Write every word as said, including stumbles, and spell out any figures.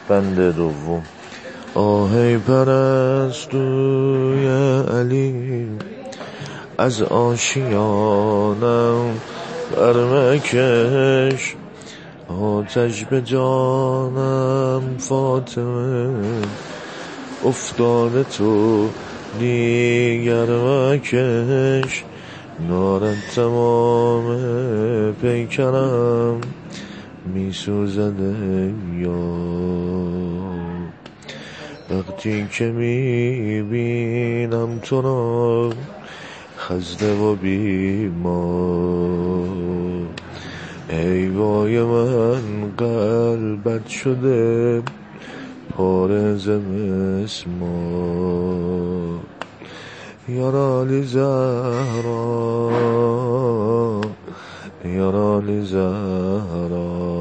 بند دوم. آهی پرستوی علی از آشیانم برمکش، آتش به جانم فاطمه افتاده تو دیگر مکش، نارد تمام پیکرم می سوزده یا وقتی که می بینم تو را خسته و بیمار. ای وای من قلبت شده پاره ز مسمار. یارالی زهرا یارالی زهرا